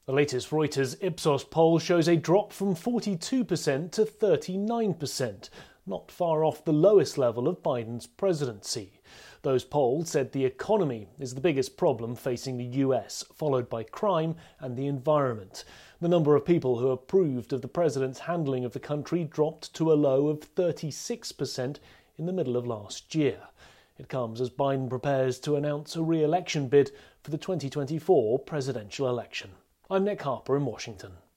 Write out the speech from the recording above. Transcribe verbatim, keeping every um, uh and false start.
The latest Reuters Ipsos poll shows a drop from forty-two percent to thirty-nine percent, not far off the lowest level of Biden's presidency. Those polls said the economy is the biggest problem facing the U S, followed by crime and the environment. The number of people who approved of the president's handling of the country dropped to a low of thirty-six percent in the middle of last year. It comes as Biden prepares to announce a re-election bid for the twenty twenty-four presidential election. I'm Nick Harper in Washington.